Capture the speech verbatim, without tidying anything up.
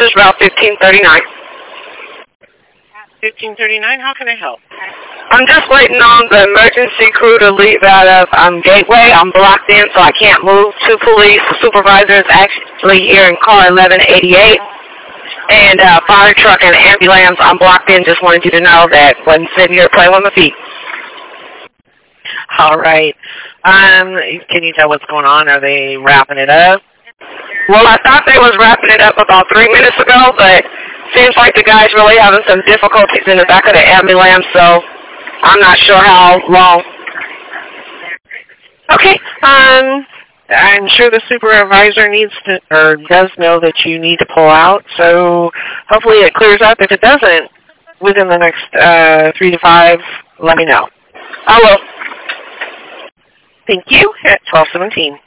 is Route fifteen thirty-nine. fifteen thirty-nine, how can I help? I'm just waiting on the emergency crew to leave out of um, Gateway. I'm blocked in, so I can't move. Two police supervisors actually here in car eleven eighty-eight. And uh, fire truck and ambulance, I'm blocked in. Just wanted you to know that wasn't sitting here playing with my feet. All right. Um, can you tell what's going on? Are they wrapping it up? Well, I thought they was wrapping it up about three minutes ago, but seems like the guy's really having some difficulties in the back of the ambulance, so I'm not sure how long. Okay. Um, I'm sure the supervisor needs to, or does know that you need to pull out, so hopefully it clears up. If it doesn't, within the next uh, three to five, let me know. I will. Thank you. At twelve seventeen.